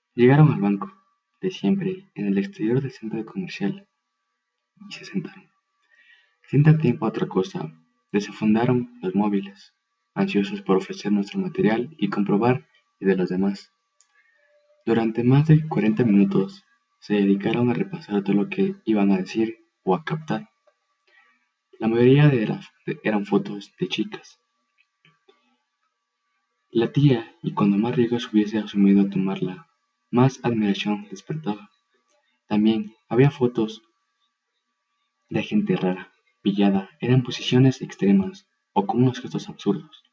Llegaron al banco, de siempre, en el exterior del centro comercial, y se sentaron. Sin dar tiempo a otra cosa, desenfundaron los móviles, ansiosos por ofrecer nuestro material y comprobar el de los demás. Durante más de 40 minutos se dedicaron a repasar todo lo que iban a decir o a captar. La mayoría eran fotos de chicas. La tía, y cuando más riesgos hubiese asumido tomarla, más admiración despertaba. También había fotos de gente rara, pillada, eran posiciones extremas o con unos gestos absurdos.